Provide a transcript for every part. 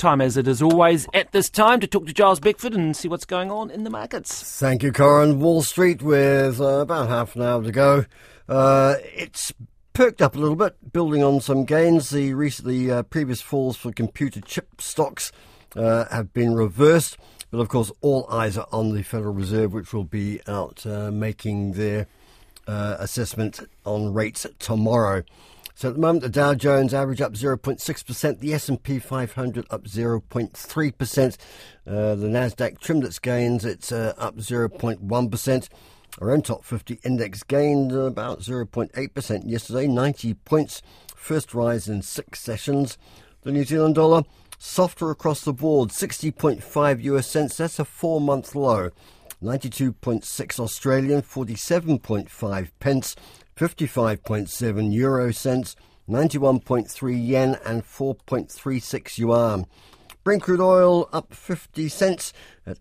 Time, as it is always at this time, to talk to Giles Beckford and see what's going on in the markets. Thank you, Corin. Wall Street with about half an hour to go. It's perked up a little bit, building on some gains. The recently previous falls for computer chip stocks have been reversed. But, of course, all eyes are on the Federal Reserve, which will be out making their assessment on rates tomorrow. So at the moment, the Dow Jones average up 0.6%, the S&P 500 up 0.3%, the Nasdaq trimmed its gains, it's up 0.1%. Our own top 50 index gained about 0.8% yesterday, 90 points, first rise in 6 sessions. The New Zealand dollar softer across the board, 60.5 US cents, that's a 4-month low. 92.6 Australian, 47.5 pence, 55.7 euro cents, 91.3 yen and 4.36 yuan. Brent crude oil up 50 cents at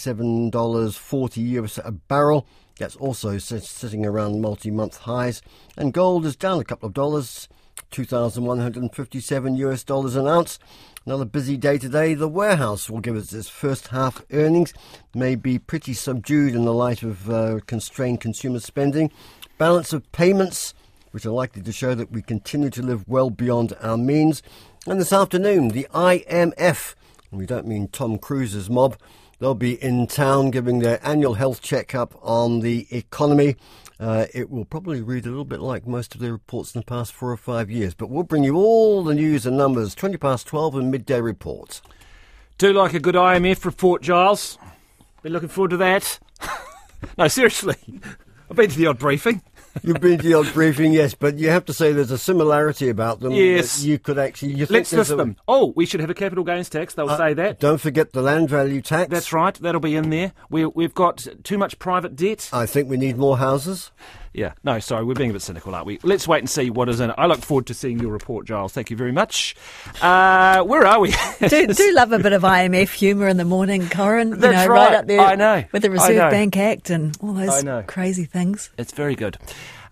$87.40 US a barrel. That's also sitting around multi-month highs. And gold is down a couple of dollars, $2,157 US dollars an ounce. Another busy day today. The warehouse will give us its first half earnings. May be pretty subdued in the light of constrained consumer spending. Balance of payments, which are likely to show that we continue to live well beyond our means. And this afternoon, the IMF, and we don't mean Tom Cruise's mob, they'll be in town giving their annual health check-up on the economy. It will probably read a little bit like most of their reports in the past 4 or 5 years. But we'll bring you all the news and numbers, 20 past 12 and midday reports. Do like a good IMF report, Giles. Been looking forward to that. No, seriously. I've been to the odd briefing. You've been to the odd briefing, yes, but you have to say there's a similarity about them. Yes. You could actually... Let's list them. Oh, we should have a capital gains tax. They'll say that. Don't forget the land value tax. That's right. That'll be in there. We've got too much private debt. I think we need more houses. Yeah. No, sorry. We're being a bit cynical, aren't we? Let's wait and see what is in it. I look forward to seeing your report, Giles. Thank you very much. Where are we? do love a bit of IMF humour in the morning, Corin. That's right. Right up there I know. with the Reserve Bank Act and all those crazy things. It's very good.